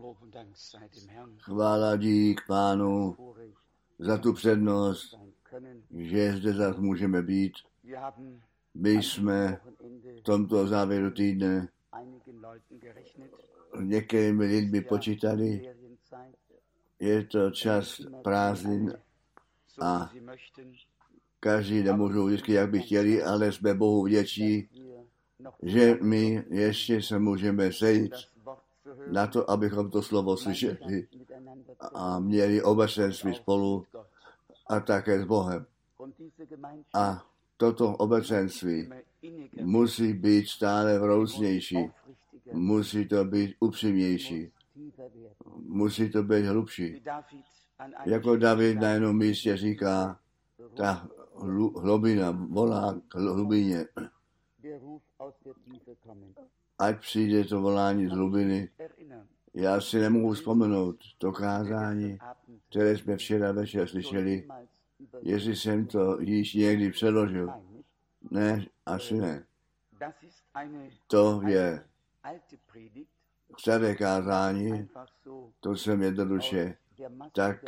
Chvála dík Pánu za tu přednost, že zde zas můžeme být. My jsme v tomto závěru týdne některými lidmi počítali. Je to čas prázdnin a každý nemůžou vždycky, jak by chtěli, ale jsme Bohu vděční, že my ještě se můžeme sejít na to, abychom to slovo slyšeli a měli obecenství spolu a také s Bohem. A toto obecenství musí být stále vroucnější, musí to být upřímnější, musí to být hlubší. Jako David na jednom místě říká, ta hlubina volá k hlubině. Ať přijde to volání z hlubiny. Já si nemohu vzpomenout to kázání, které jsme včera večer slyšeli, jestli jsem to již někdy přeložil. Ne, asi ne. To je staré kázání, to jsem jednoduše tak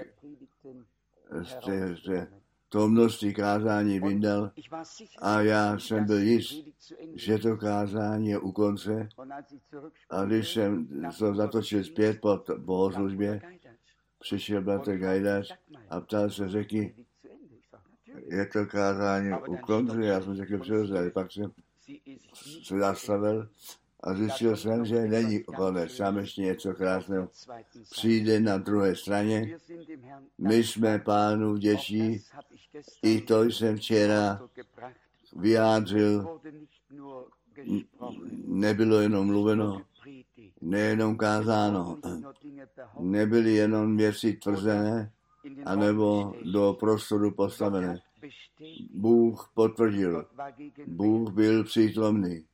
to množství kázání vyndal a já jsem byl jist, že to kázání je u konce a když jsem to zatočil zpět po bohoslužbě, přišel bratr Gajdař a ptal se, řekni, je to kázání u konce, já jsem řekl přirozeně, pak jsem se zastavil a zjistil jsem, že není konec, tam ještě něco krásného přijde na druhé straně. My jsme Pánu vděční, i to jsem včera vyjádřil, nebylo jenom mluveno, nejenom kázáno, nebyly jenom věci tvrzené, anebo do prostoru postavené. Bůh potvrdil, Bůh byl přítomný.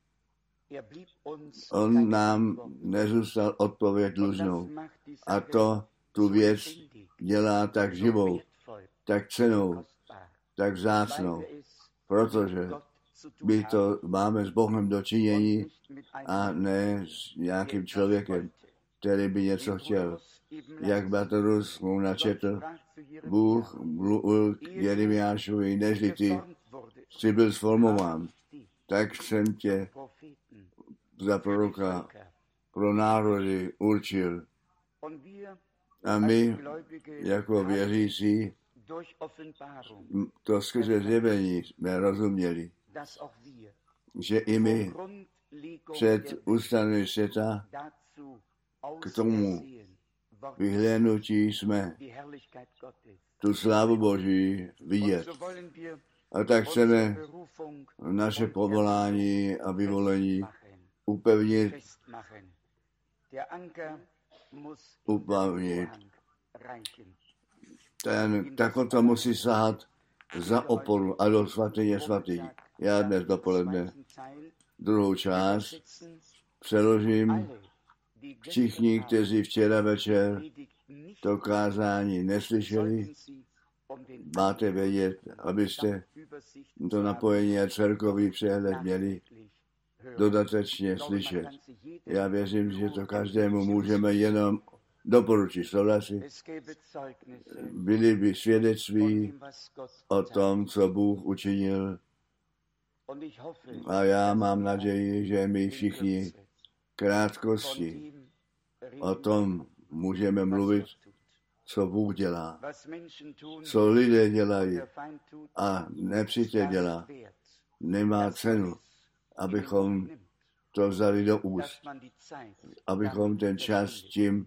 On nám nezůstal odpověď dlužnou. A to tu věc dělá tak živou, tak cennou, tak vzácnou, protože my to máme s Bohem dočinění a ne s nějakým člověkem, který by něco chtěl. Jak Batorus mu načetl, Bůh mluvil k Jeremiášovi, nežli ty jsi byl sformován, tak jsem tě za proroka pro národy určil. A my, jako věřící, to skrze zjevení jsme rozuměli, že i my před ustanovením světa k tomu vyhlédnutí jsme tu slávu Boží vidět. A tak chceme naše povolání a vyvolení upevnit, tak to musí sahat za oporu a do svatyně svatých. Já dnes dopoledne druhou část přeložím. Všichni, kteří včera večer to kázání neslyšeli, máte vědět, abyste to napojení a celkový přehled měli dodatečně slyšet. Já věřím, že to každému můžeme jenom doporučit. Souhlasí? Byli by svědectví o tom, co Bůh učinil. A já mám naději, že my všichni krátkosti o tom můžeme mluvit, co Bůh dělá, co lidé dělají a nepřítel dělá. Nemá cenu, abychom to vzali do úst, abychom ten čas tím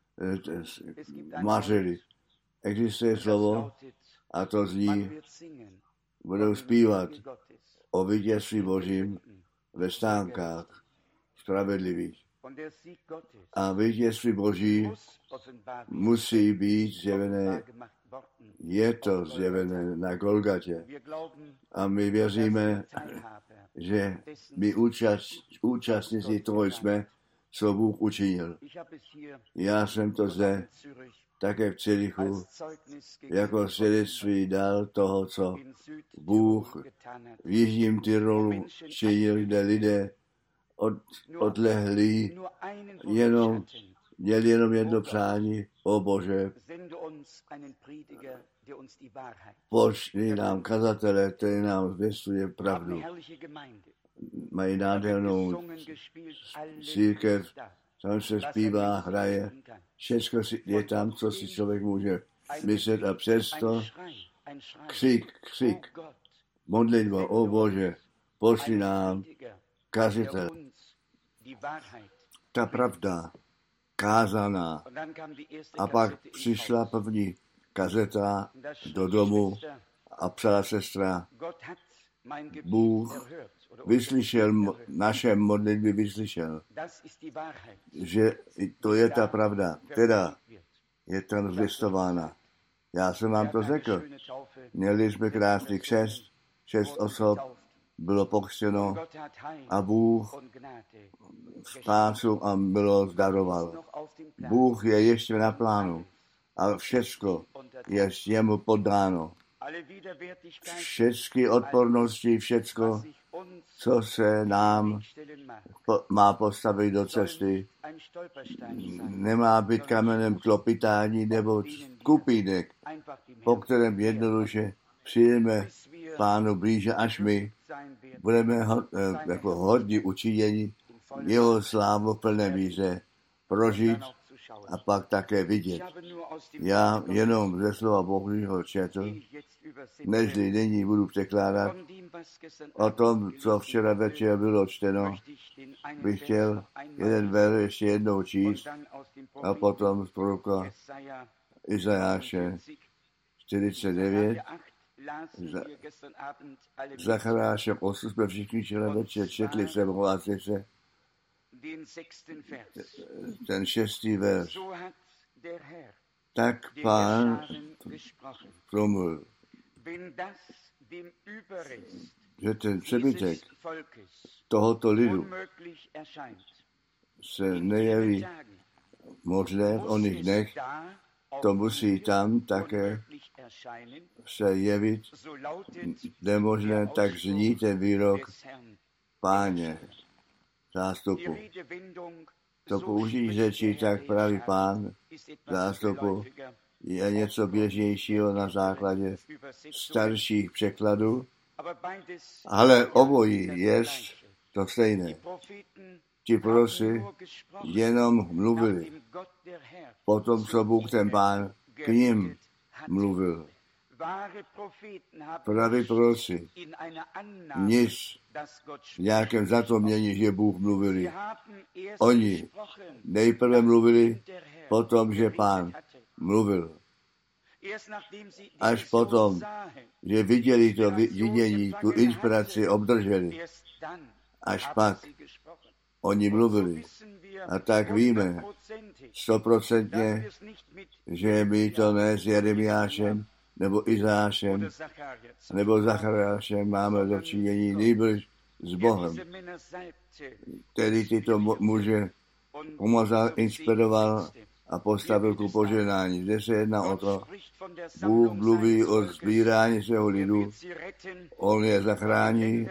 mařili. Existuje slovo a to zní, budou zpívat o vítězství Božím ve stánkách spravedlivých. A vítězství Boží musí být zjevené, je to zjevené na Golgatě. A my věříme, že my účastníci toho jsme, co Bůh učinil. Já jsem to zde také v Cirichu jako svědectví dal toho, co Bůh v Jižním Tyrolu činil, kde lidé odlehlí jenom měl jenom jedno přání, o Bože, pošli nám kazatele, který nám zvěstuje pravdu. Mají nádhernou církev, tam se zpívá, hraje, všechno je tam, co si člověk může myslet a přesto křik, modlitba, o Bože, pošli nám kazatel. Ta pravda, kázaná. A pak přišla první kazeta do domu a psala sestra, Bůh vyslyšel, naše modlitby vyslyšel, že to je ta pravda, která je tam zvěstována. Já jsem vám to řekl. Měli jsme krásný křest, 6 osob bylo pokřtěno a Bůh spásu a milost daroval. Bůh je ještě na plánu a všechno je jemu poddáno. Všechny odpornosti, všecko, co se nám má postavit do cesty, nemá být kamenem klopitání nebo skupínek, po kterém jednoduše přijdeme Pánu blíže, až my budeme jako hodní učinění jeho slávu v plné víře prožít a pak také vidět. Já jenom ze slova Božího četl, nežli nyní budu překládat o tom, co včera večer bylo čteno, bych chtěl jeden ver ještě jednou číst a potom z proroka Izajáše 49, Zacharášem 8 jsme všichni včera večer četli se mluváci se, ten 6. verš. Tak Pán promluvil, že ten přebytek tohoto lidu se nejeví možné v oných dnech, to musí tam také se jevit nemožné, tak zní ten výrok Páně zástupu. To použití řečí, tak pravý Pán zástupu je něco běžnějšího na základě starších překladů, ale obojí je to stejné. Ti proroci jenom mluvili potom, co Bůh ten Pán k ním mluvil. Praví proroci nic v nějakém zapomnění, že Bůh mluvili. Oni nejprve mluvili, potom, že Pán mluvil. Až potom, že viděli to vidění, tu inspiraci obdrželi, až pak oni mluvili. A tak víme 100%, že my to ne s Jeremiášem, nebo Izášem, nebo Zachariášem máme dočinění nejbrž s Bohem, který tyto muže pomazal, inspiroval a postavil ku požehnání. Zde se jedná o to, Bůh mluví o sbírání svého lidu, on je zachrání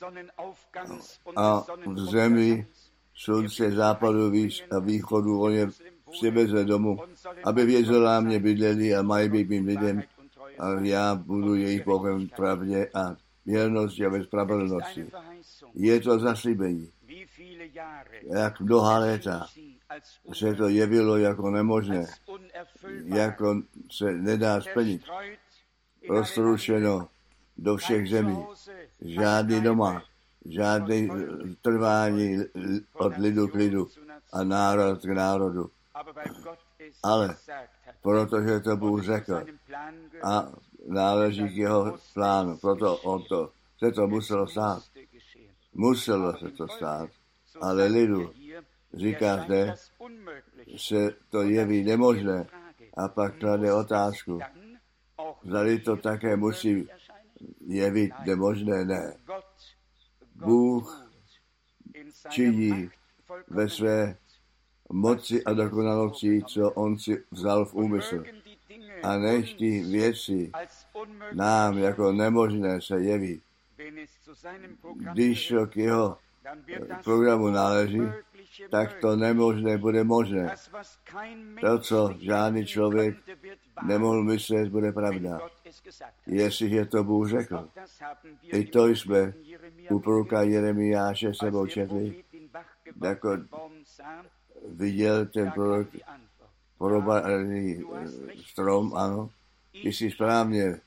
a v zemi slunce západu a východu on je přiveze domů, aby v Jeruzalémě bydleli a mají být mým lidem a já budu jejich Bohem v pravdě a věrnosti a ve spravedlnosti. Je to zaslíbení. Jak mnoha léta se to jevilo jako nemožné, jako se nedá splnit. Roztroušeno do všech zemí. Žádný doma, žádný trvání od lidu k lidu a národ k národu. Ale protože to Bůh řekl a náleží k jeho plánu, proto se to muselo stát. Muselo se to stát, ale lidu, říká zde, se to jeví nemožné a pak klade otázku, zdali to také musí jevit nemožné, ne. Bůh činí ve své moci a dokonalosti, co on si vzal v úmysl. A než ty věci nám jako nemožné se jeví, když to k jeho programu náleží, tak to nemožné bude možné. To, co žádný člověk nemohl myslet, bude pravda. Jestliže to Bůh řekl. I to jsme u proroka Jeremiáše sebou četli, jako viděl ten prorok porobaný strom, ano, ty jsi správně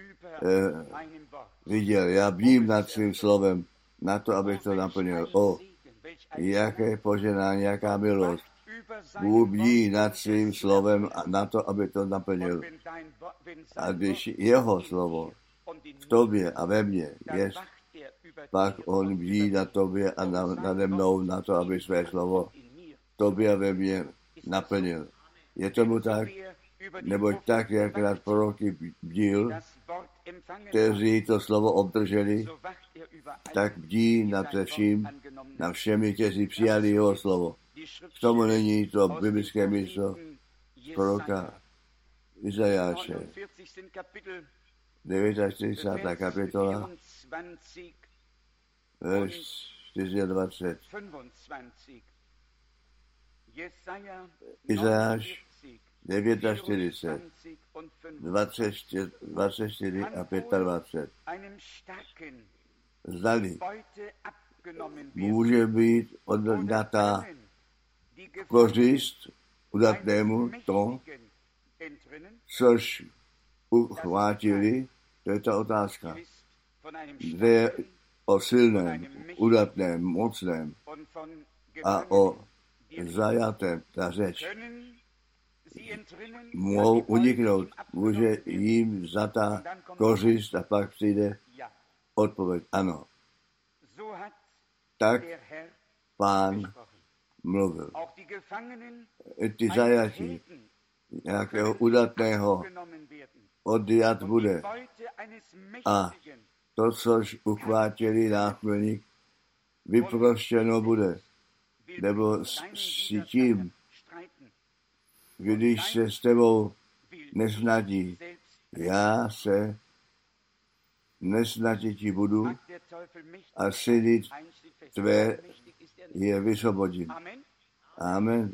viděl. Já bdím nad svým slovem na to, abych to naplnil. Jaké poženání, jaká milost. Bůh bdí nad svým slovem na to, aby to naplnil. A když jeho slovo v tobě a ve mně je, pak on bdí na tobě a nade mnou na to, aby své slovo v tobě a ve mně naplnil. Je tomu tak? Neboť tak, jak nad proroky bdil, kteří to slovo obdrželi, tak bdí nad vším, nad všemi, kteří přijali jeho slovo. K tomu není to biblické místo proroka Izajáše. 49. kapitola, verš 24. Izajáš 49, 24 a 25. Zdali může být odňatá kořist udatnému to, což uchvátili, to je ta otázka. Jde o silném, udatném, mocném a o zajatém, ta řeč. Mohou uniknout, může jim zatá kořist a pak přijde odpověď. Ano. Tak Pán mluvil. I ty zajatí nějakého udatného odjat bude. A to, což uchvátili náchylník, vyproštěno bude. Nebo s tím, když se s tebou nesnadí, já se nesnaditi budu a syny tvé je vysvobodím. Amen.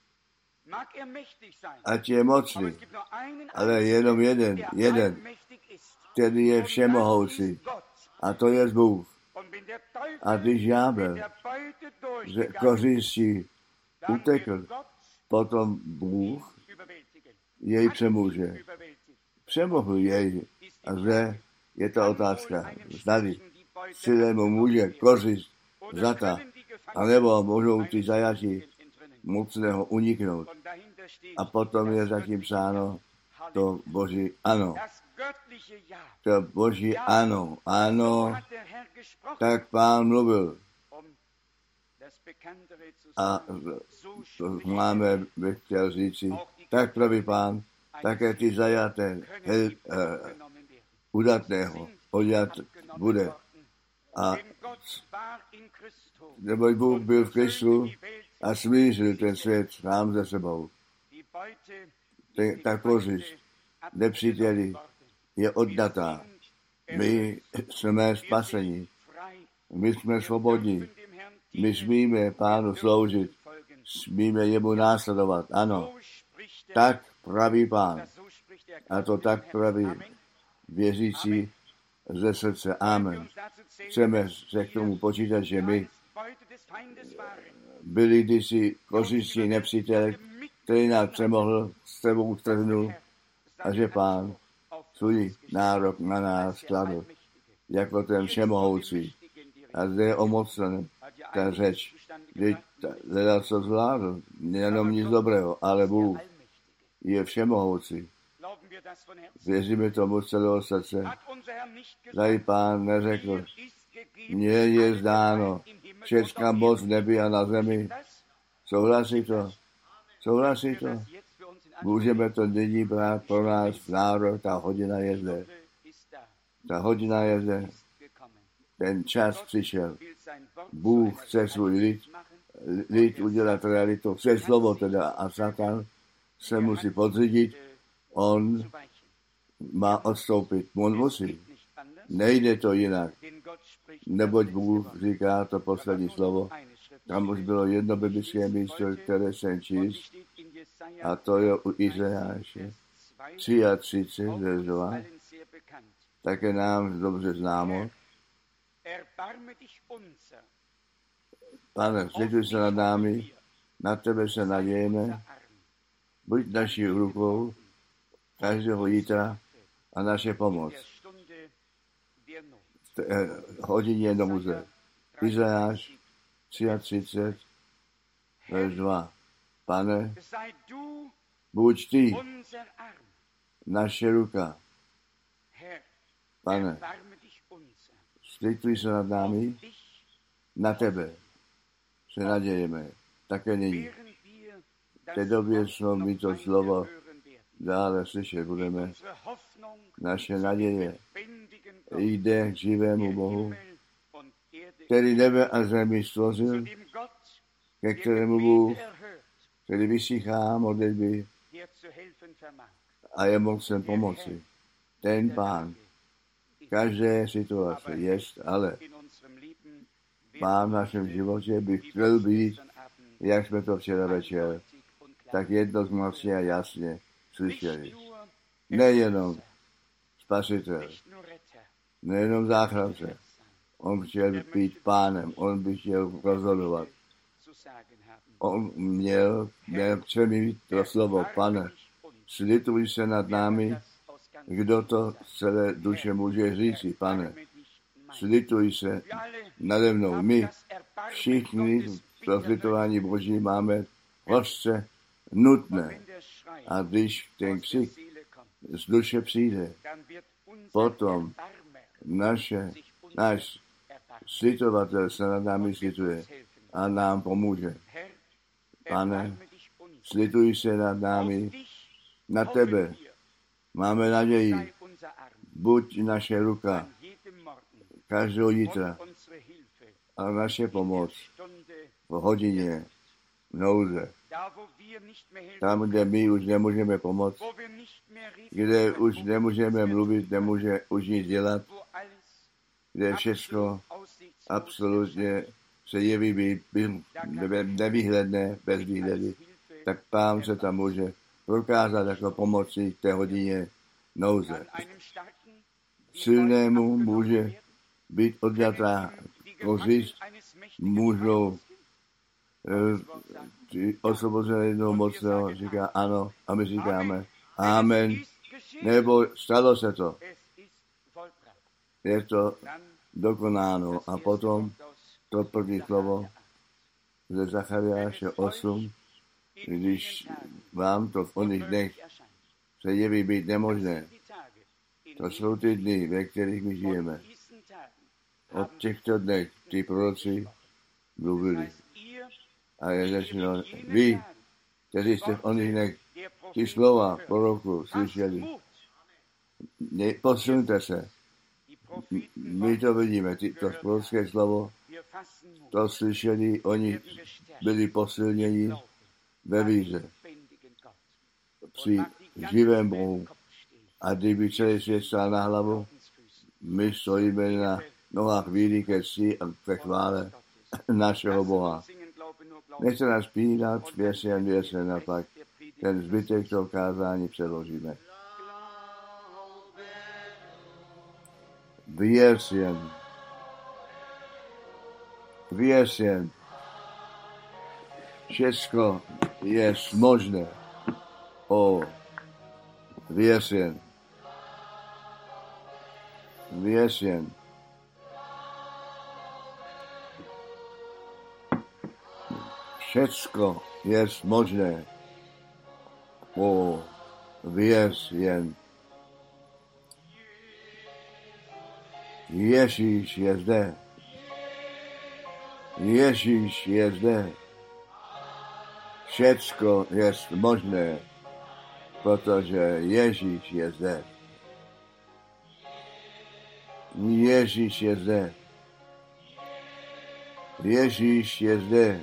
Ať je mocný, ale jenom jeden, který je všemohoucí. A to je Bůh. A když ďábel ze kořistí utekl, potom Bůh jej přemůže. Přemohl jej. A zde je ta otázka. Zdali silnému může kořist zata, anebo můžou ty zajatí mocného uniknout. A potom je zatím psáno to Boží ano. To Boží ano. Ano, tak Pán mluvil. A to máme, bych chtěl říci, tak praví Pán, také ty zajaté udatného odjat bude. A neboť Bůh byl v Kristu a smířil ten svět sám ze sebou. Ta kořist nepříteli je oddatá. My jsme spaseni. My jsme svobodní. My smíme Pánu sloužit. Smíme jemu následovat. Ano. Tak praví Pán. A to tak praví věřící ze srdce. Amen. Chceme se k tomu počítat, že my byli kdysi kořistí nepřítel, který nás přemohl, s tebou strhnul a že Pán svůj nárok na nás skladl jako ten všemohoucí. A zde je omocnen ta řeč. Hledal, co zvládl, nejenom nic dobrého, ale Bůh je všemohoucí. Věříme tomu z celého srdce. Tady Pán neřekl, mně je zdáno všechna moc v nebi a na zemi. Souhlasí to? Souhlasí to? Můžeme to nyní brát pro nás nárok, ta hodina je zde. Ta hodina je zde. Ten čas přišel. Bůh chce svůj lid udělat realitu. Chce slovo teda a Satan se musí podřídit. On má odstoupit. On musí. Nejde to jinak. Neboť Bůh říká to poslední slovo Tam už bylo jedno biblické místo, které jsem číst, a to je u Izajáše 33, verš 2, také nám dobře známo. Pane, slituj se nad námi, na tebe se nadějeme, buď naší rukou každého jítra a naše pomoc. Hodině nouze. Izajáš 33, verš 2. Pane, buď ty naše ruka. Pane, slituj se nad námi, na tebe se nadějeme. Také nyní. V té době jsme my to slovo dále slyšet budeme. Naše naděje jde k živému Bohu, který nebe a zemi stvořil, ke kterému Bůh, který vysychá modlitby a je mocen pomoci. Ten Pán každé situace jest, ale Pán v našem životě by chtěl být, jak jsme to včera večer, tak jednoznačně a jasně slyšeli. Nejenom spasitel, nejenom záchránce. On chtěl být pánem, on by chtěl rozhodovat. On měl mít to slovo, Pane, slituj se nad námi, kdo to celé duše může říci, Pane, slituj se nade mnou. My všichni pro slitování Boží máme hořce nutné. A když ten křik z duše přijde, potom náš slitovatel se nad námi slituje a nám pomůže. Pane, slituj se nad námi, na tebe máme naději. Buď naše ruka každého jítra a naše pomoc v hodině nouze. Tam, kde my už nemůžeme pomoct, kde už nemůžeme mluvit, nemůže už nic dělat, kde všechno absolutně se jeví být nevýhledné, bez výhledy, tak Pán se tam může prokázat jako pomocí té hodině nouze. Silnému může být odňatá kořist, můžou osvobozené jednou mocného říká ano a my říkáme amen, nebo stalo se to. Je to dokonáno a potom to první slovo ze Zachariáše 8, když vám to v oných dnech se jeví být nemožné. To jsou ty dny, ve kterých my žijeme. Od těchto dnech ty proroci mluvili. A je řečeno, vy, kteří jste v oných dnech ty slova proroku slyšeli, posuňte se. My to vidíme, to prorocké slovo, to slyšeli, oni byli posilněni ve víře při živém Bohu. A kdyby celý svět stál na hlavu, my stojíme na nohách víry ke cti a ke chvále našeho Boha. Nechte nás pínat, věřen a pak ten zbytek toho kázání předložíme. Věřen. Všecko je možné. Věřen. Všecko je možné. Věřen. Ježíš je zde. Ježíš je zde. Všecko je možné, protože Ježíš je zde. Ježíš je zde. Ježíš je zde.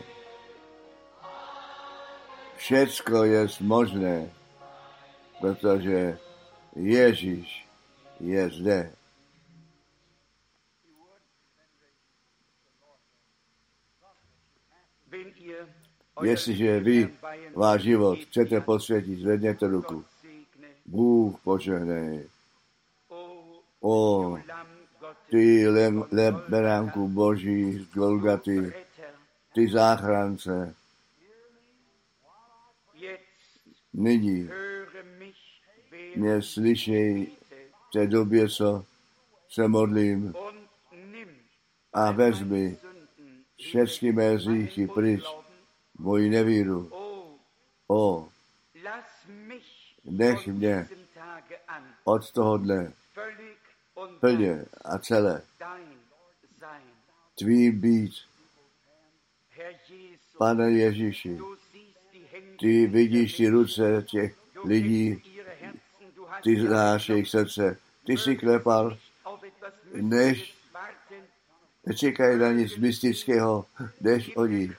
Všecko je možné, protože Ježíš je zde. Jestliže vy váš život chcete posvětit, zvedněte ruku. Bůh požehnej. O, ty beránku Boží z Golgaty, ty záchrance. Nyní mě slyšej v té době, co se modlím, a vezmi všechny mé hříchy pryč, moji nevíru. O, nech mě od toho dne plně a celé tvým být. Pane Ježíši, ty vidíš ty ruce těch lidí, ty znáš jejich srdce, ty si klepal, než nečekají na nic mystického, než oni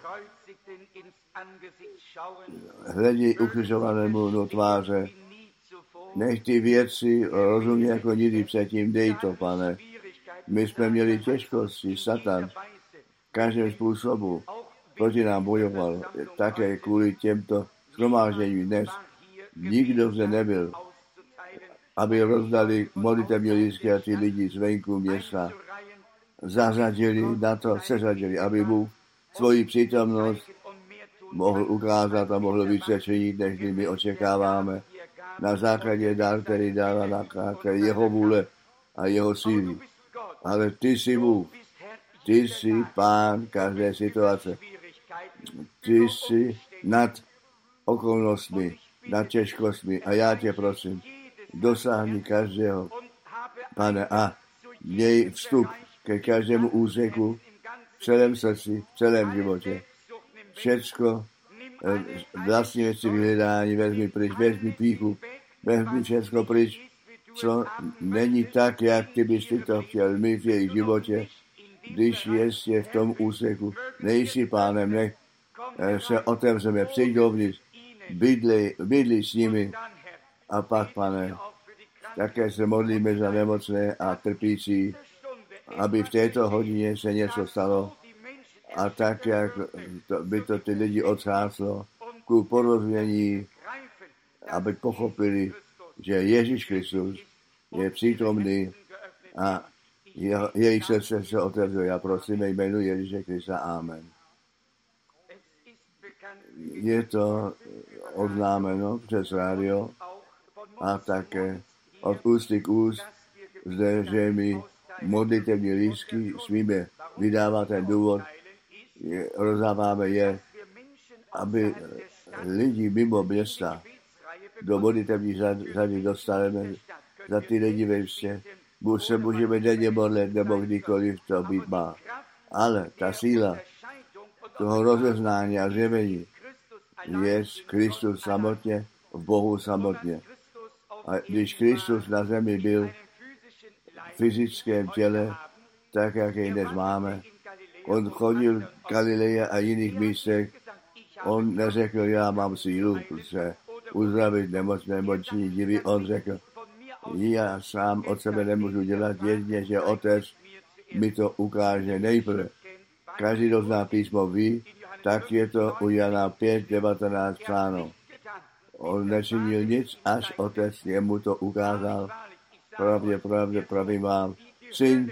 hledí ukřižovanému do tváře. Nech ty věci rozumí jako nikdy předtím, dej to, Pane. My jsme měli těžkosti, Satan v každém způsobu proti nám bojoval, také kvůli těmto shromážděním dnes. Nikdo zde nebyl, aby rozdali modlitební lístky a ty lidi zvenku města zařadili na to, seřadili, aby Bůh svoji přítomnost mohl ukázat a mohl více činit, než my očekáváme. Na základě dár, který dává na základě jeho vůle a jeho síly. Ale ty jsi Bůh, ty jsi Pán každé situace. Ty jsi nad okolnostmi, nad těžkostmi a já tě prosím, dosáhni každého, Pane, a měj vstup ke každému úseku v celém srdci, v celém životě. Všecko vlastní věci vyhledání, vezmi pryč, vezmi pýchu, vezmi všecko pryč, co není tak, jak ty bys ty to chtěl, my v jejich životě, když ještě v tom úseku nejsi Pánem, nech se otevřeme, přijď dovnitř, bydli s nimi a pak, Pane, také se modlíme za nemocné a trpící, aby v této hodině se něco stalo a tak, jak by to ty lidi otřáslo, ku porozumění, aby pochopili, že Ježíš Kristus je přítomný a jejich srdce se otevřuje. Já prosím jménu Ježíše Krista. Amen. Je to oznámeno přes rádio a také od ústy k úst, zde, že mi modlitevní lístky smíme vydávat ten důvod, rozdáváme je, aby lidi mimo města do modlitevní řady dostaneme za ty lidi ve městě. Buď se můžeme denně modlit, nebo kdykoliv to být má. Ale ta síla toho rozeznání a zjevení je Kristus samotně, v Bohu samotně. A když Kristus na zemi byl v fyzickém těle, tak jak jej dnes máme, on chodil v Galileji a jiných místech, on neřekl, já mám sílu se uzdravit nemocné moční divy, on řekl, já sám od sebe nemůžu dělat, jedině, že Otec mi to ukáže nejprve. Každý, kdo zná písmo, ví, tak je to u Jana 5:19 psáno. On nečinil nic, až Otec jemu to ukázal. Pravdě, pravím vám, syn,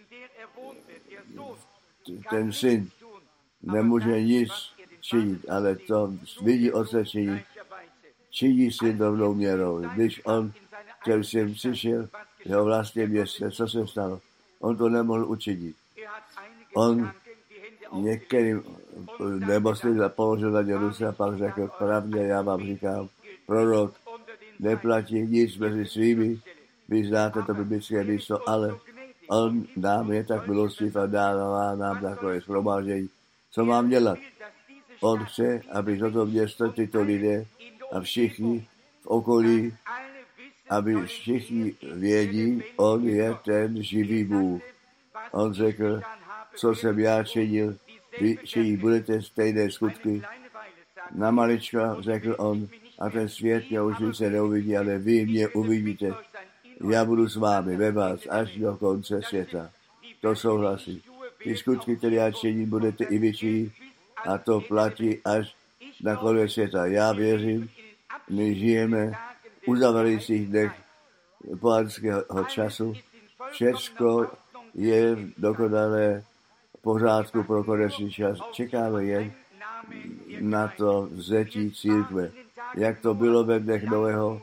ten syn nemůže nic činit, ale to vidí Otec činit. Činí syn rovnou měrou. Když on ten syn přišel v jeho vlastním městě, co se stalo? On to nemohl učinit. On některým nemocným položil na ně ruce a pak řekl, pravdě, já vám říkám, prorok neplatí nic mezi svými, vy znáte to biblické místo, ale on nám je tak milostiv a dává nám takové shromáždění. Co mám dělat? On chce, aby toto město, tyto lidé a všichni v okolí, aby všichni vědí, on je ten živý Bůh. On řekl, co jsem já činil, vy činit budete stejné skutky. Na malička řekl on, a ten svět mě už se neuvidí, ale vy mě uvidíte. Já budu s vámi ve vás až do konce světa. To souhlasí. Ty skutky, které já činím, budete i vy činit, a to platí až na konec světa. Já věřím, my žijeme v uzavřených dnech pohanského času. Všecko je dokonalé v pořádku pro konečný čas. Čekáme jen na to vzetí církve. Jak to bylo ve dnech Noého,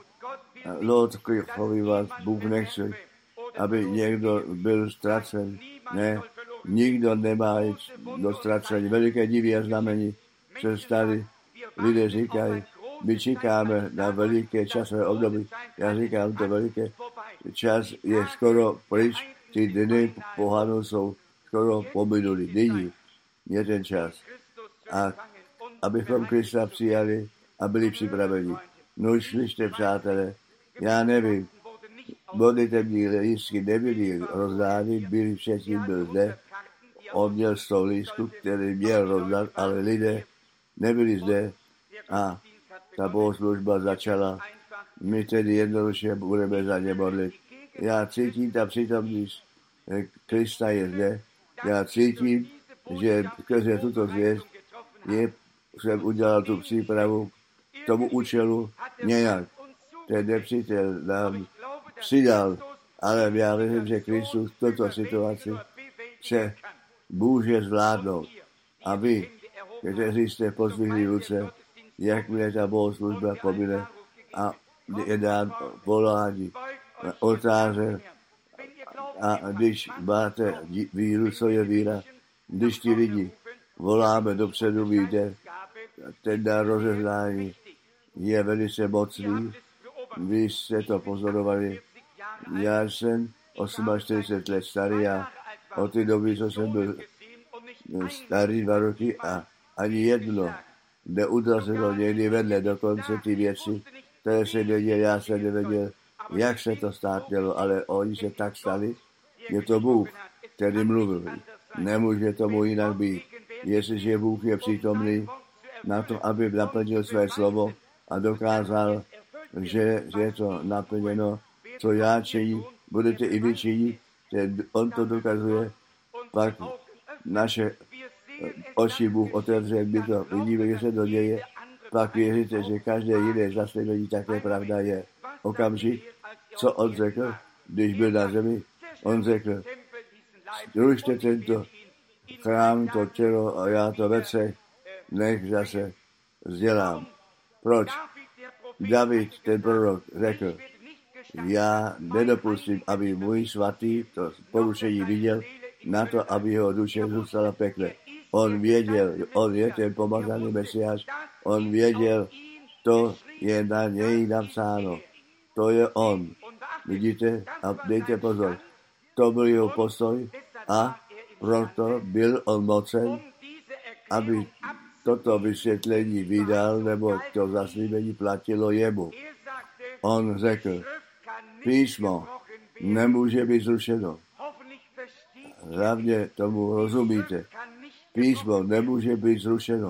Lótkovývat, Bůh nechce, aby někdo byl ztracen. Ne, nikdo nemá do ztracení. Veliké divy a znamení se staly. Lidé říkají, my čekáme na veliké časové období. Já říkám, to veliké čas je skoro pryč. Ty dny pohanů jsou skoro pominuli. Nyní je ten čas. A abychom Krista přijali a byli připraveni. No slyšte, přátelé, já nevím, modlitební lístky nebyly rozdány, byli všichni byl zde. On měl 100 lístků, který měl rozdat, ale lidé nebyli zde a ta bohoslužba začala. My tedy jednoduše budeme za ně modlit. Já cítím ta přítomnost Krista je zde. Já cítím, že skrze tuto zvěst jsem udělal tu přípravu k tomu účelu nějak. Ten nepřítel nám přidal, ale já věřím, že Kristus v této situaci se může zvládnout. A vy, kteří jste pozvihli ruce, jakmile ta bohoslužba pomine a je dán volání na oltáře, a když máte víru, co je víra, když ti lidi voláme dopředu, víte, ten dar rozeznání je velice mocný. Vy jste to pozorovali. Já jsem 48 let starý a od té doby, co jsem byl starý 2 roky a ani jedno neudařilo někdy vedle dokonce ty věci, které se neděli, já jsem nevěděl, jak se to stát mělo, ale oni se tak stali. Je to Bůh, který mluvil. Nemůže tomu jinak být. Jestliže Bůh je přítomný na to, aby naplnil své slovo a dokázal, že je to naplněno, co já činím, budete i vy činit, on to dokazuje, pak naše oči Bůh otevře, my to vidíme, že se to děje, pak věříte, že každé jiné zaslíbení také pravda je. Okamžik, co on řekl, když byl na zemi, on řekl, zrušte tento chrám, to tělo a já to ve 3 dnech zase vzdělám. Proč? David, ten prorok, řekl, já nedopustím, aby můj svatý to porušení viděl, na to, aby jeho duše zůstala v pekle. On věděl, on je ten pomazaný Mesiáš, on věděl, to je na něj napsáno. To je on. Vidíte? A dejte pozor. To byl jeho postoj a proto byl on mocen, aby toto vysvětlení vydal, nebo to zaslíbení platilo jemu. On řekl, písmo nemůže být zrušeno. Hlavně tomu rozumíte. Písmo nemůže být zrušeno.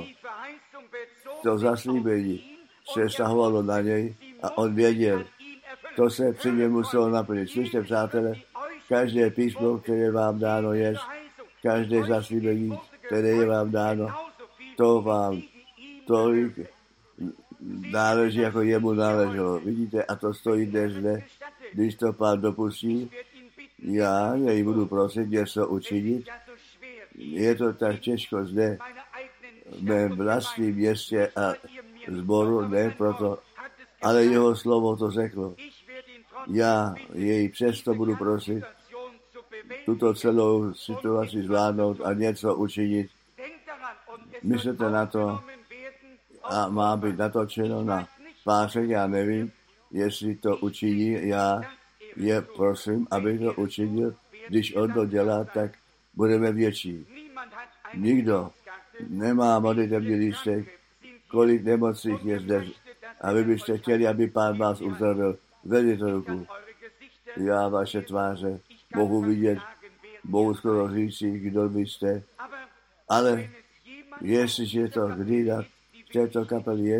To zaslíbení se stahovalo na něj a on věděl, to se při něm muselo naplnit. Slyšte, přátelé, každé písmo, které vám dáno je, každé zaslíbení, které je vám dáno, to vám tolik náleží, jako jemu náleželo. Vidíte, a to stojí dnes zde, když to Pán dopustí, já jej budu prosit něco učinit. Je to tak těžko zde, v mém vlastním městě a sboru, ne proto, ale jeho slovo to řeklo. Já jej přesto budu prosit tuto celou situaci zvládnout a něco učinit. Myslete na to a má být natočeno na pářek, já nevím, jestli to učiní, já je prosím, aby to učinil. Když on to dělá, tak budeme větší. Nikdo nemá modlitební lístek, kolik nemocných je zde. A vy byste chtěli, aby Pán vás uzdravil. Vedete ruku. Já vaše tváře mohu vidět, mohu skoro říci, kdo vy jste. Ale jestliže to kdy v této kapeli je,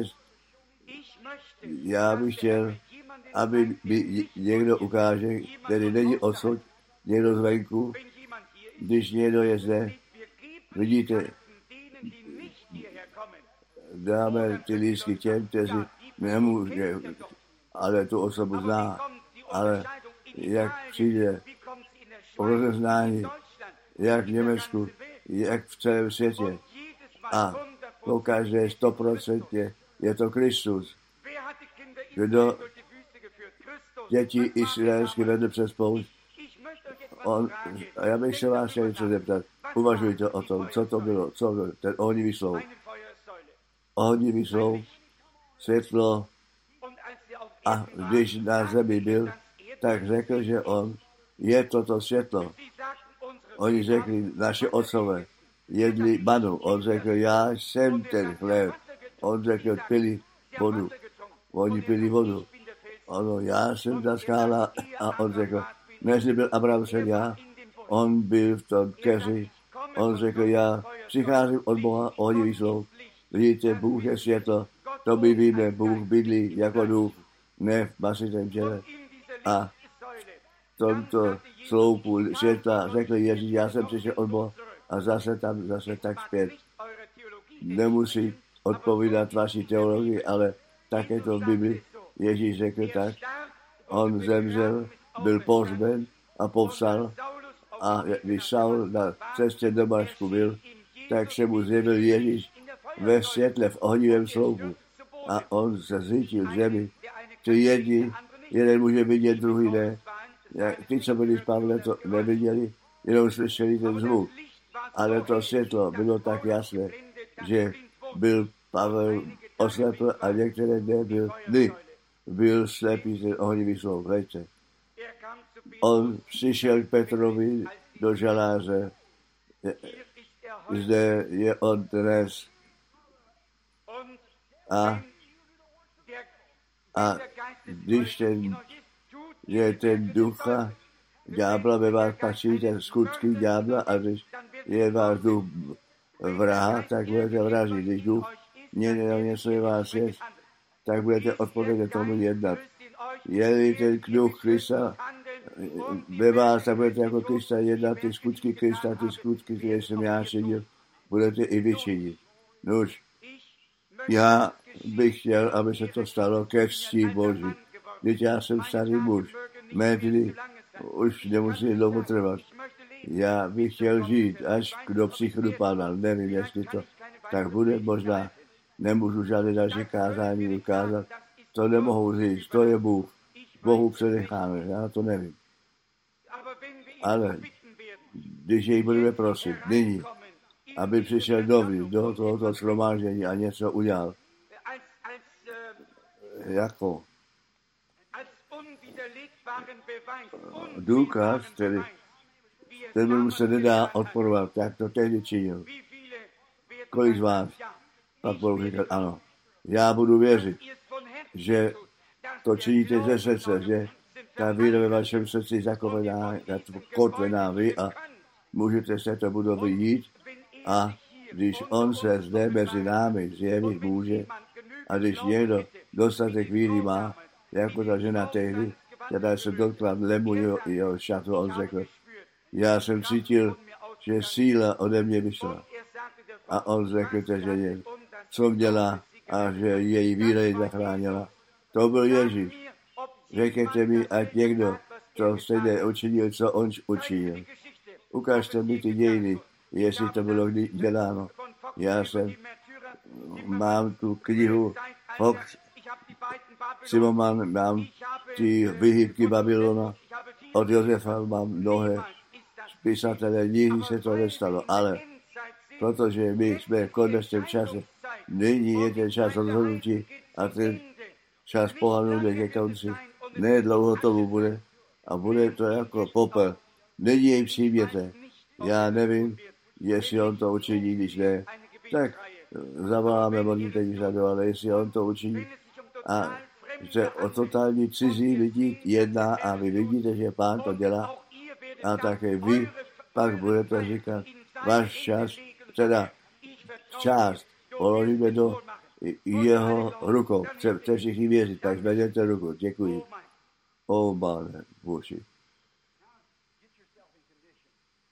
já bych chtěl, aby někdo ukáže, který není odsud, někdo zvenku, když někdo je zde. Vidíte, dáme ty lístky těm, kteří nemůže, ale tu osobu zná. Ale jak přijde rozeznání, jak v Německu, jak v celém světě. A po každé 100% je to Kristus. Kdo děti izraelské vedl přes poušť. A já bych se vás chtěl něco zeptat. Uvažujte o tom, co to bylo, co bylo, ten ohnivý sloup. Ohnivý sloup, světlo, a když na zemi byl, tak řekl, že on je toto světlo. Oni řekli, naši otcové jedli manu. On řekl, já jsem ten chléb. On řekl, pili vodu. Oni pili vodu. Ono, já jsem ta skála. A on řekl, než byl Abraham jsem já, on byl v tom keři. On řekl, já přicházím od Boha, ohnivý sloup. Vidíte, Bůh je světlo. To my víme, Bůh bydlí jako duch, ne v masitém těle. A v tomto sloupu světla řekl Ježíš, já jsem přišel od Boha a zase tam, zase tak zpět. Nemusí odpovídat vaší teologii, ale také to v Bibli. Ježíš řekl tak, on zemřel, byl pohřben a povstal. A když Saul na cestě do Damašku byl, tak se mu zjevil Ježíš ve světle v ohnivém sloupu. A on se zřítil v zemi. Ty jeden může vidět, druhý ne. Ty, co byli z Pavle, to neviděli, jenom slyšeli ten zvuk. Ale to světlo bylo tak jasné, že byl Pavel oslepl a některé dny byl slepý ten ohnivý sloup. Hleďte. On přišel k Petrovi do žaláře. Zde je on dnes. A když ten ducha ďábla ve vás patří, ten skutky ďábla, a když je váš duch vraha, tak budete vražit. Když duch něco je vás jest, tak budete odpovědět tomu jednat. Je-li ten duch Krista ve vás, tak budete jako Krista jednat, ty skutky Krista, ty skutky, které jsem já činil, budete i vyčinit. Nož, já bych chtěl, aby se to stalo ke cti Boží. Teď já jsem starý muž. Mé dny už nemusí dlouho trvat. Já bych chtěl žít až do příchodu Pána. Nevím, jestli to tak bude. Možná nemůžu žádné další kázání ukázat. To nemohu říct. To je Bůh. Bohu předecháme. Já to nevím. Ale když jej budeme prosit nyní, aby přišel dovnitř do tohoto shromáždění a něco udělal, jako důkaz, který se nedá odporovat, tak to tehdy činil. Kolik z vás pak budou říkat ano. Já budu věřit, že to činíte ze srdce, že ta víra ve vašem srdci zakotvená vy a můžete se to budovy jít a když on se zde mezi námi zjevit může a když někdo dostatek víry má, jako ta žena tehdy, která se dotkla lemu jeho šatu, on řekl, já jsem cítil, že síla ode mě vyšla. A on řekl té ženě, co dělá a že její víra ji zachránila. To byl Ježíš. Řekněte mi, ať někdo to stejné učinil, co on učinil. Ukážte mi ty dějiny, jestli to bylo děláno. Já mám tu knihu Fox, Zimmermann, mám ty vyhybky Babylona, od Josefa mám mnohé spisatele, nikdy se to nestalo, ale protože my jsme v konečném čase, nyní je ten čas rozhodnutí a ten čas pohanů jde ke konci. Ne dlouho tomu bude a bude to jako popel. Nyní jej přijměte. Já nevím, jestli on to učiní, když ne, tak zavoláme modlitevní řadu, ale jestli on to učiní a že o totální cizí lidí jedná a vy vidíte, že Pán to dělá a také vy pak budete říkat, váš čas, teda část položíme do jeho rukou. Chce všichni věřit, tak zvedněte ruku. Děkuji. Pane Boží.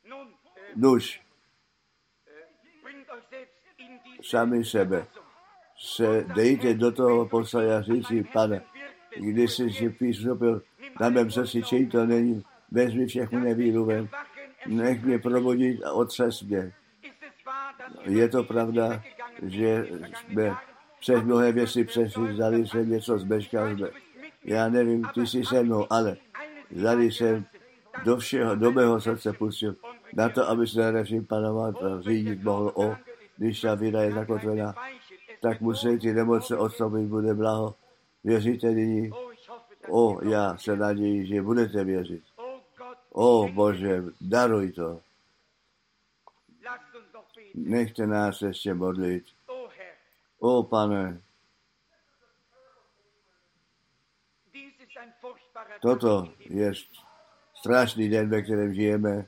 Nuž, sami sebe se dejte do toho postavit a říci, Pane, když jsi si působil na mém srdci, čím to není, vezmi všechnu nevíru ven, nech mě probudit a otřes mě. Je to pravda, že jsme přes mnohé věci přešli, zdali se něco zmeškal. Já nevím, ty jsi se mnou, ale zdali jsem do mého srdce pustil na to, aby se nevšim panovat a řídit mohl když ta víra je zakotvená, tak musí ty nemoce odstoupit, bude blaho. Věříte nyní? Já se naději, že budete věřit. Bože, daruj to. Nechte nás ještě modlit. Pane, toto je strašný den, ve kterém žijeme.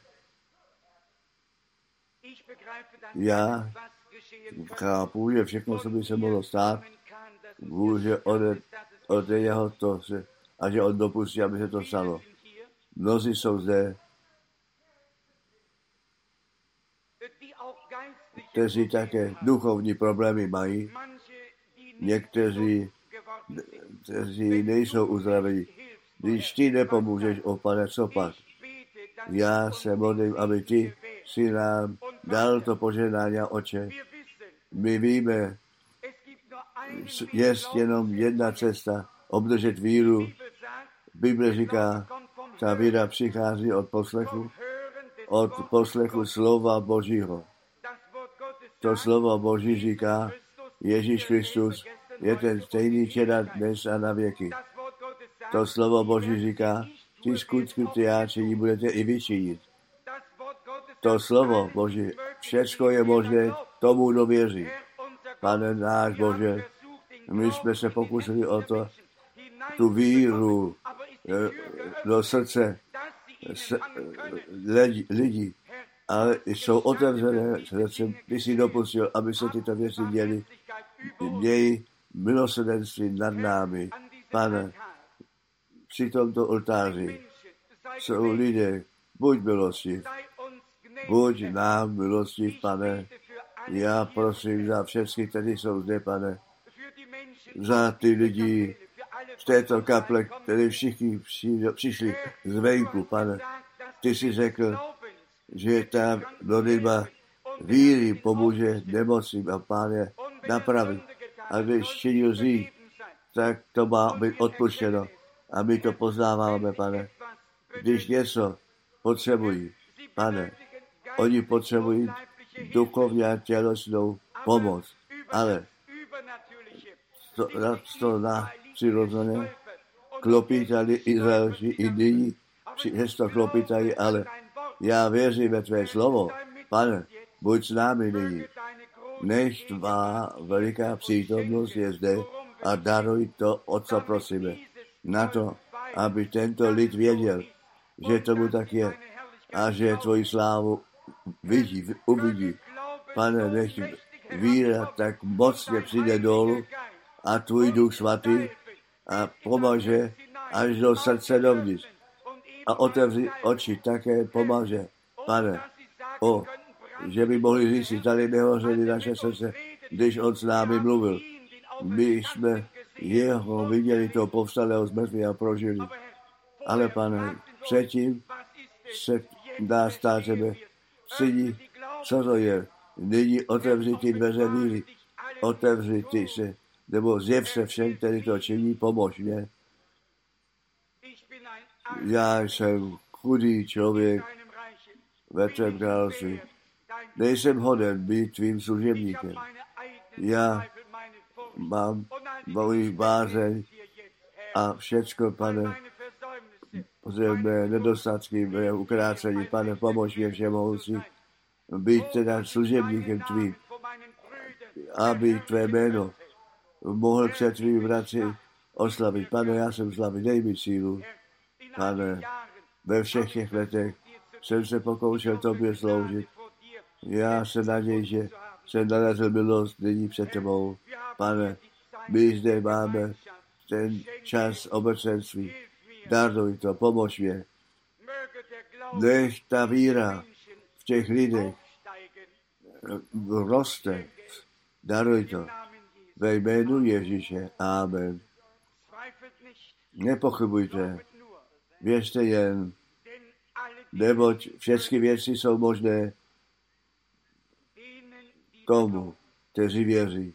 Já chápu, že všechno, co by se mohlo stát, může od jeho to se, a že on dopustí, aby se to stalo. Mnozí jsou zde, kteří také duchovní problémy mají, někteří nejsou uzdravení. Když ty nepomůžeš, Pane, co pak? Já se modlím, aby ty si nám dal to požehnání, Oče. My víme, je jenom jedna cesta, obdržet víru. Bible říká, ta víra přichází od poslechu slova Božího. To slovo Boží říká, Ježíš Kristus je ten stejný včera, dnes a na věky. To slovo Boží říká, ty skutky, ty já činí, budete i vy činit. To slovo Boží, všecko je možné tomu, kdo věří. Pane náš Bože, my jsme se pokusili o to, tu víru do srdce lidí, ale jsou otevřené srdce. Ty jsi dopustil, aby se tyto věci děly. Měj milosrdenství nad námi. Pane, při tomto oltáři jsou lidé, buď milostiv, buď nám milostiv, Pane. Já prosím za všechny, kteří jsou zde, Pane, za ty lidi v této kaple, kteří všichni přišli zvenku, Pane. Ty jsi řekl, že ta modlitba víry pomůže nemocím a Pane napravit. A když činil zlý, tak to má být odpuštěno. A my to poznáváme, Pane. Když něco potřebují, Pane, oni potřebují duchovně a tělesnou pomoc, ale to na přirozené klopítali Izraelci i nyní, přesto klopítají, ale já věřím ve tvé slovo. Pane, buď s námi nyní. Nech tvá veliká přítomnost je zde a daruj to, o co prosíme. Na to, aby tento lid věděl, že tomu tak je a že tvoji slávu uvidí. Pane, nech víra tak mocně přijde dolů a tvůj duch svatý a pomůže až do srdce dovnitř. A otevři oči také pomůže. Pane, že by mohli říct, že tady nehořeli naše srdce, když on s námi mluvil. My jsme jeho viděli, toho povstalého z mrtvých a prožili. Ale Pane, předtím se dá stát tebe. Přijdi, co to je? Nyní otevři ty dveře víry. Otevři ty se, nebo zjev se všem, který to činí, pomož mě. Já jsem chudý člověk ve tvém království. Nejsem hoden být tvým služebníkem. Já mám moji bázeň a všecko, Pane, mé nedostatky, mé ukrácení, Pane, pomož mě všemohoucí být teda služebníkem tvým, aby tvé jméno mohl před tvým bratři oslavit. Pane, já jsem slavit, dej mi sílu. Pane, ve všech těch letech jsem se pokoušel tobě sloužit. Já se naději, že jsem narazil milost nyní před tebou. Pane, my zde máme ten čas obecenství. Daruj to, pomož mě. Nech ta víra v těch lidech roste. Daruj to. Ve jménu Ježíše. Amen. Nepochybujte. Věřte jen, neboť všechny věci jsou možné tomu, kteří věří.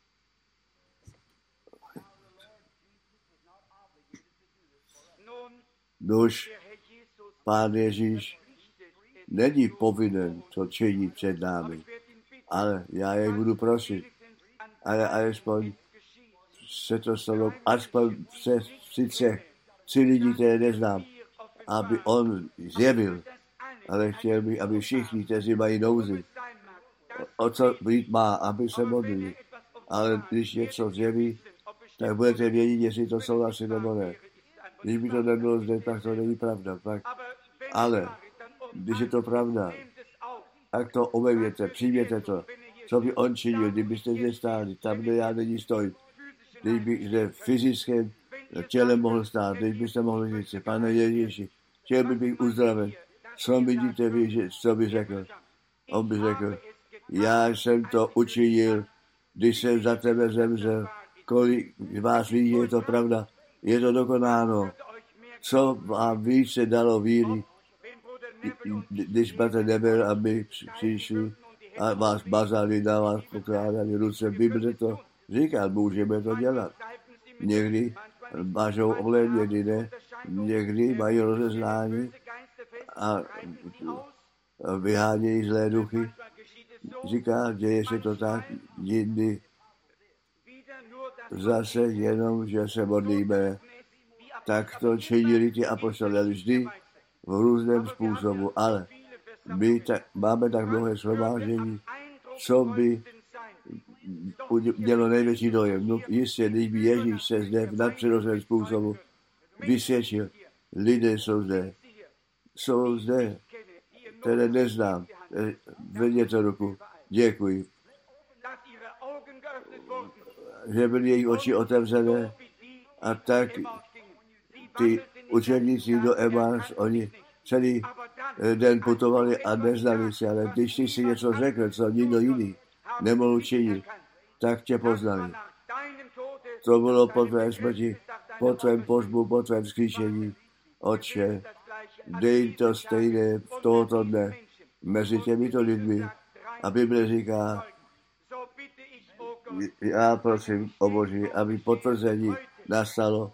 Nuž, Pán Ježíš není povinen to činit před námi, ale já jej budu prosit, ale alespoň se to stalo, aspoň sice 3 lidi, které neznám, aby on zjevil, ale chtěl bych, aby všichni, kteří mají nouzi, o co být má, aby se modlili. Ale když něco zjeví, tak budete vědět, jestli to souhlasí nebo ne. Když by to nebylo zde, tak to není pravda. Ale když je to pravda, tak to objevěte, přijměte to. Co by on činil, kdybyste zde stáli, tam, kde já není stojím. Kdyby zde fyzickém těle mohl stát, když byste mohli říct, Pane Ježíši, chtěl by být uzdraven. Co vidíte vy, co by řekl? On by řekl, já jsem to učinil, když jsem za tebe zemřel. Kolik z vás ví, je to pravda? Je to dokonáno. Co vám více dalo víry, když bratr nebyl, aby přišli a vás bazali, na vás pokládali ruce. Bible to říká, můžeme to dělat. Někdy mážou ovlivnění, ne? Někdy mají rozeznání a vyhánějí zlé duchy. Říká, děje se to tak, jindy zase jenom, že se modlíme. Tak to činili ti apostolé vždy v různém způsobu, ale my máme tak mnohé shromáždění, co by mělo největší dojem. No jistě, když by Ježíš se zde v nadpřirozeném způsobu vysvědčil, lidé jsou zde, které neznám, vedněte ruku, děkuji. Že byly jejich oči otevřené a tak ty učeníci do Emas, oni celý den putovali a neznali se, ale když ty si něco řekl, co nikdo jiný nemohl učinit, tak tě poznali. To bylo po tvé smrti, po tvém pohřbu, po tvém vzkříšení. Otče, dej to stejné v tohoto dne mezi těmito lidmi. A Bible říká, já prosím o Boží, aby potvrzení nastalo,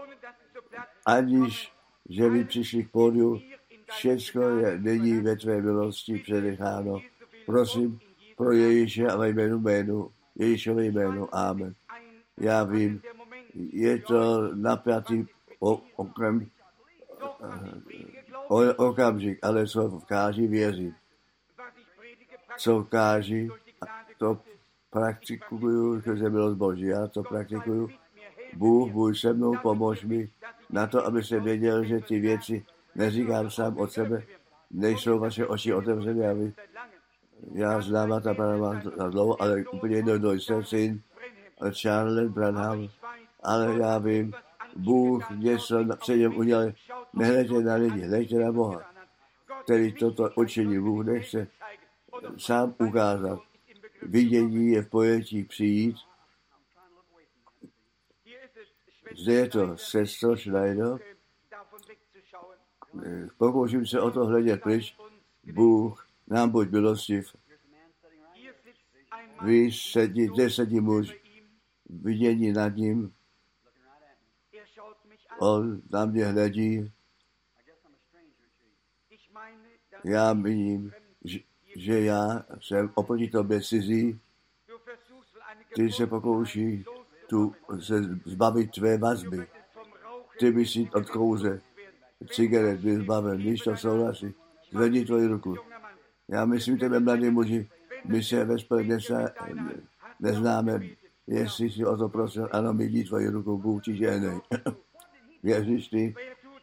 aniž že by přišli k pódiu, všecko je nyní ve tvé milosti přenecháno. Prosím pro Ježíše a ve jménu, Ježíšové jméno. Amen. Já vím, je to napjatý okamžik, ale co káži, věřím. Co káži, to praktikuju, že milost Boží. Já to praktikuju. Bůh, buď se mnou, pomož mi na to, aby se věděl, že ty věci neříkám sám od sebe, nejsou vaše oči otevřené, aby já znám a ta pana dlouho, ale úplně jedno jsem syn Charles Branham, ale já vím, Bůh něco před něm udělal, nehleďte na lidi, hleďte na Boha, který toto učinil. Bůh nechce sám ukázat. Vidění je v pojetí přijít. Zde je to sestro Schneider. Pokouším se o to hledět pryč. Bůh nám buď milostiv. Zde sedí muž, vidění nad ním. On na mě hledí. Já míním, že já jsem oproti tobě cizí. Ty se pokouší tu se zbavit tvé vazby. Ty bys si od kouře cigaret byl zbaven, když to souhlasí. Zvedni tvoji ruku. Já myslím, tebe mladý muži, my se ve společnosti neznáme, jestli si o to prosil, ano, mi dí tvoji ruku, Bůh ti žehnej. Věříš ty?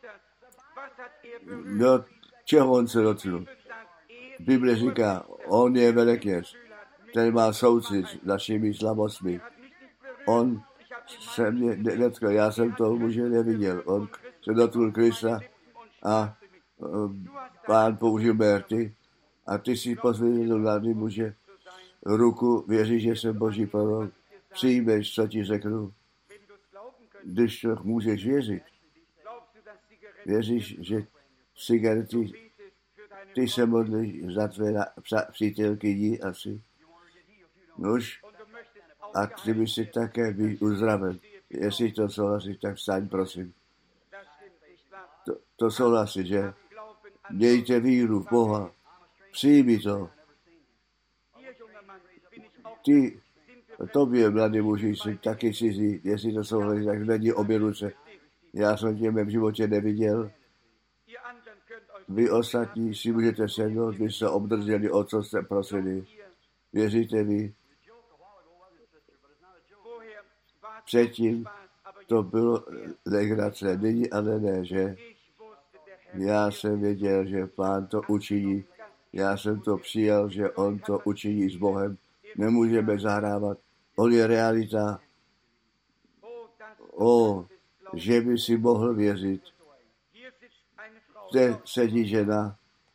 Do čeho on se dotknul? Bible říká, on je velekněz, ten má soucit s našimi slabostmi. On se mě nedotkl, já jsem toho muže neviděl. On se dotkl Krista a Pán použil Berty a ty si pozvedl mladý muže ruku, věříš, že jsem Boží prorok. přijmeš, co ti řeknu. Když to můžeš věřit. Věříš, že cigarety, ty se modlíš za tvé přítelkyni asi. Nož, a ty by si také být uzdraven. Jestli to souhlasí, tak vstaň, prosím. To souhlasí, že? Mějte víru v Boha. Přijmi to. Ty, tobě, mladý muži, jsem taky cizí. Jestli to souhlasí, tak zvedni obě ruce. Já jsem tě v mém životě neviděl. Vy ostatní si můžete sednout, vy jste obdrželi, o co jste prosili. Věříte vy? Předtím to bylo legrace, nyní ale ne, že? Já jsem věděl, že Pán to učiní. Já jsem to přijal, že on to učiní s Bohem. Nemůžeme zahrávat. On je realita. Že by si mohl věřit. Zde sedí žena.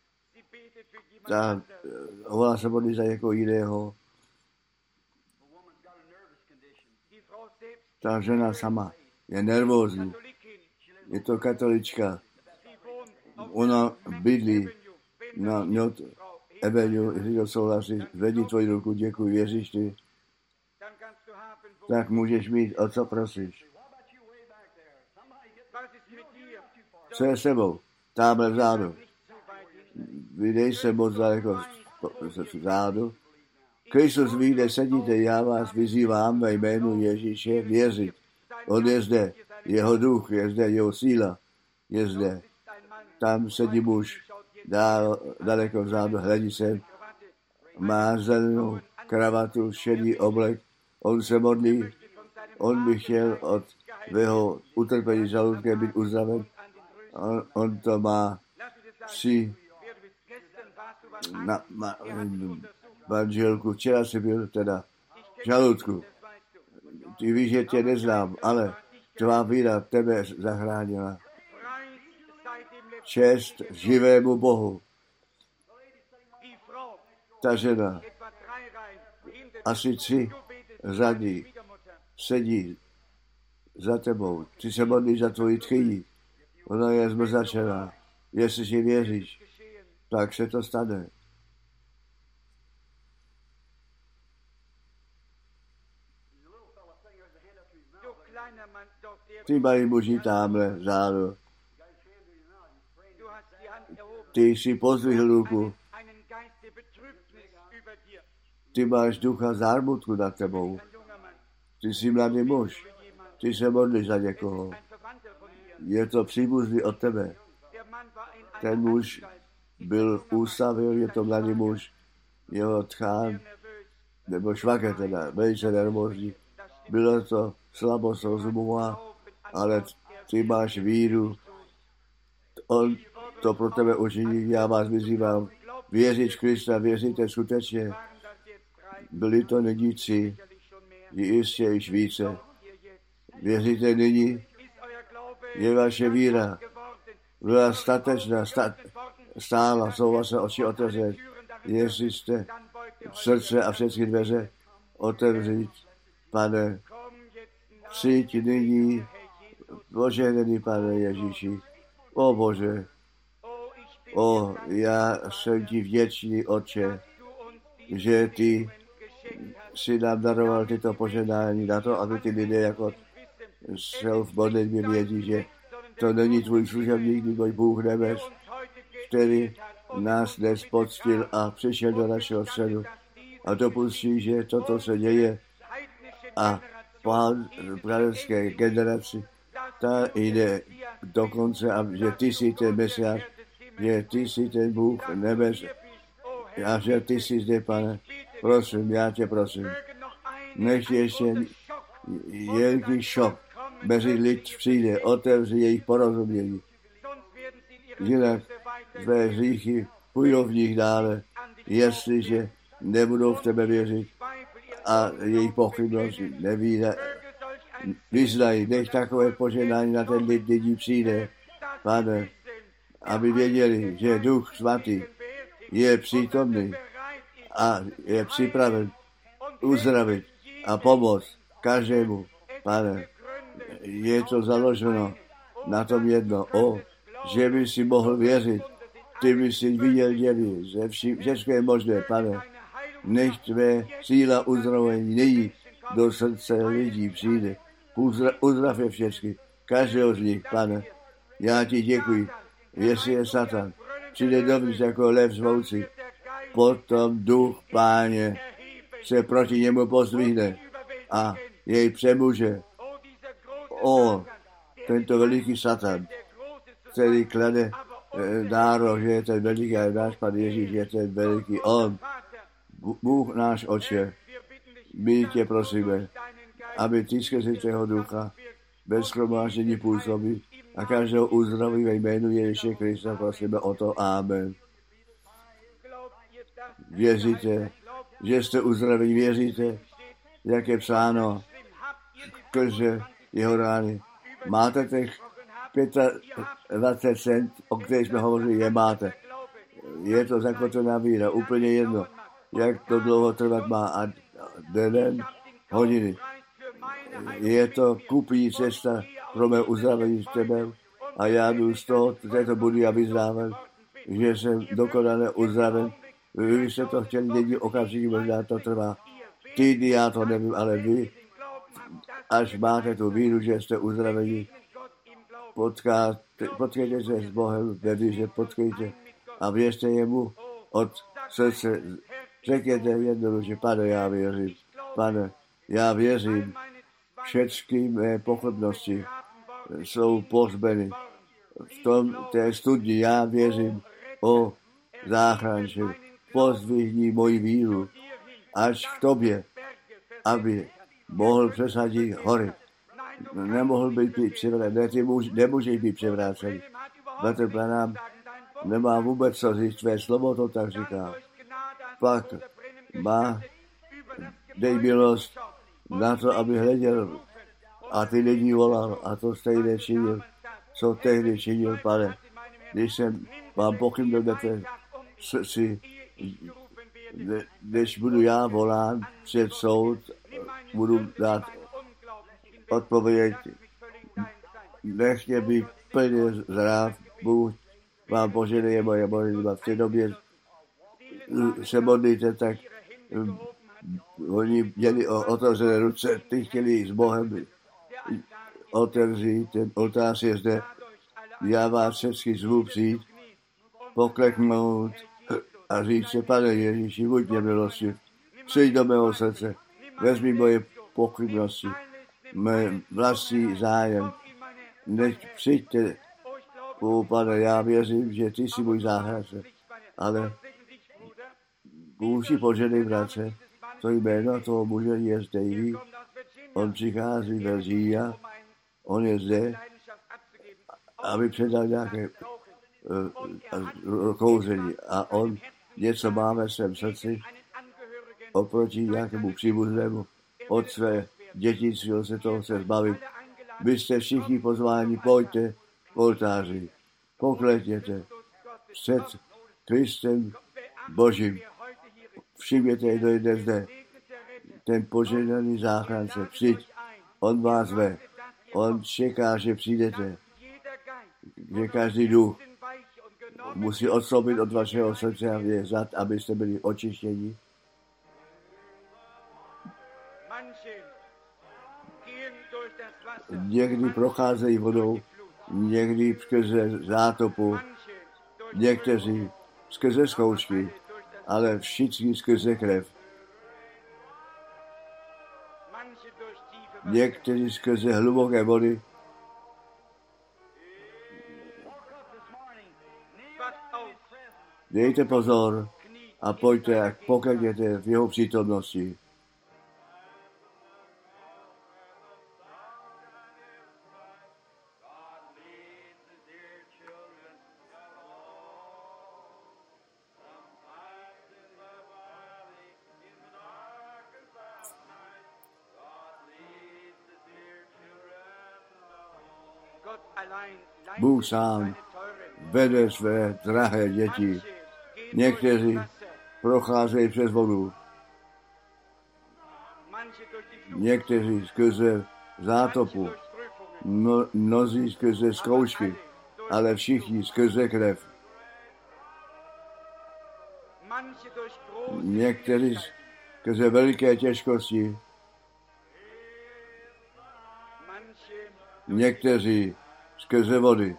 Ta volá se modlí za někoho jiného. Ta žena sama je nervózní. Je to katolička. Ona bydlí na Njot Avenue, jestli to souhlasí, zvedni tvoji ruku, děkuji, věříš ty. Tak můžeš mít, o co prosíš. Co je sebou? Támhle vzadu. Vy nejste moc daleko vzadu. Kristus ví, kde sedíte, já vás vyzývám ve jménu Ježíše věřit. On je zde, jeho duch je zde, jeho síla je zde. Tam sedí muž, daleko vzadu, hledí sem, má zelenou kravatu, šedý oblek, on se modlí, on by chtěl od svého utrpení žaludkem být uzdraven, on to má při manželku, včera si byl teda v žaludku. Ty víš, že tě neznám, ale tvá víra tebe zachránila. Čest živému Bohu. Ta žena, asi 3 řady, sedí za tebou. Ty se modlíš za tvoji tchyni. Ona je zmrzačená. Jestli si věříš, tak se to stane. Ty malí muži tamhle vzadu. Ty jsi pozdvihl ruku. Ty máš ducha zármutku nad tebou. Ty jsi mladý muž. Ty se modlíš za někoho. Je to příbuzný od tebe. Ten muž byl v ústavě, je to mladý muž. Jeho tchán, nebo švagr teda, velice nervózní. Bylo to slabost rozumová, ale ty máš víru. On to pro tebe učiní, já vás vyzývám. Věřit v Krista, věříte skutečně. Byli to nyní 3, jistě již více. Věříte nyní? Je vaše víra byla statečná, stála, jsou vaše oči otevřet. Jestli jste srdce a všechny dveře otevřít, Pane, přijď nyní, požehnaný Pane Ježíši. O Bože, já jsem ti vděčný, Otče, že ty si nám daroval tyto požehnání na to, aby ty lidé jako jsou v modlitbě vědí, že to není tvůj služebník, můj Bůh nebes, který nás dnes poctil a přišel do našeho středu a dopustí, že toto se děje a Pán pravěcké generaci, ta jde dokonce, a že ty jsi ten Mesiáš, že ty jsi ten Bůh nebes a že ty jsi zde, Pane. Prosím, já tě prosím, nech ještě velký šok mezi lid přijde, otevři jejich porozumění. Jinak tvé hříchy půjdou v nich dále, jestliže nebudou v tebe věřit a jejich pochybnosti vyznají. Nech takové požehnání na ten lid lidí přijde, Pane, aby věděli, že Duch Svatý je přítomný a je připraven uzdravit a pomoct každému, Pane, je to založeno na tom jedno, že by si mohl věřit, ty by si viděl děvy, ze všechno je možné, Pane, nech tvé síla uzdravení nyní do srdce lidí přijde, uzdrav je všechny, každého z nich, Pane, já ti děkuji, jestli je Satan, přijde dovnitř jako lev zvoucí, potom duch Páně se proti němu pozdvihne a jej přemůže. Tento veliký Satan, který klade nárok, že je ten veliký, a náš Pán Ježíš je ten veliký. On, Bůh náš Otče, my tě prosíme, aby ty skrze tvého ducha bez shromáždění působí a každého uzdraví ve jménu Ježíše Krista, prosíme o to. Amen. Věříte, že jste uzdravení, věříte, jak je psáno, skrze jeho rány. Máte těch 25 cent, o kterých jsme hovořili, je máte. Je to zakotvená víra, úplně jedno, jak to dlouho trvat má a den, hodiny. Je to kupní cesta pro mé uzdravení s tebe a já jdu z toho, této budu a vyznávám, že jsem dokonale uzdraven. Vy jste to chtěli někdy okamžitě, možná to trvá týdny, já to nevím, ale vy, až máte tu víru, že jste uzdraveni, potkejte se s Bohem, že potkejte a věřte jemu od srdce. Řekněte jednoduše, Pane, já věřím. Pane, já věřím. Všechny mé pochybnosti jsou pohřbeny v tom té studni. Já věřím o záchranči. Pozdvihni moji víru až k tobě, aby mohl přesadit hory. Nemohl být převrácený. Ne, ty nemůžeš být převrácený. Bratr Branham nemá vůbec co říct, tvé slovo to tak říká. Pak dej milost na to, aby hleděl a ty lidi volal a to stejné činil, co tehdy činil, Pane. Když jsem mám pochybnost na té srdci, než budu já volán před soud, budu dát odpověď, nechtě být plně zdrav, Bůh vám požehnuje moje modlitba. V té době se modlíte, tak oni měli otevřené ruce, ty chtěli s Bohem otevřít, ten oltář je zde. Já vás všechny zvu přijít, pokleknout a říct se, Pane Ježíši, buď mě milostiv, přijď do mého srdce, vezmi moje pochybnosti, mé vlastní zájem, nech přijďte, Pane, já věřím, že ty jsi můj záchránce, ale Bůh si poženej, bratře, to jméno toho muže je Davy, on přichází ve Virginia, on je zde, aby předal nějaké kouření a on něco má ve svém srdci oproti nějakému příbuznému od své dětictví, on se toho chce zbavit. Vy jste všichni pozváni, pojďte k oltáři, poklekněte před Kristem Božím. Všimněte, kdo jde zde, ten požehnaný záchránce, přijď, on vás ve, on čeká, že přijdete, že každý duch musí odstoupit od vašeho srdce a věřat, abyste byli očištěni. Někdy procházejí vodou, někdy skrze zátopu, někteří skrze zkoušky, ale všichni skrze krev. Někteří skrze hluboké vody. Dejte pozor a pojďte a poklekněte v jeho přítomnosti. Bůh sám vede své drahé děti. Někteří procházejí přes vodu, někteří skrze zátopu, mnozí skrze zkoušky, ale všichni skrze krev. Někteří skrze veliké těžkosti, někteří skrze vody.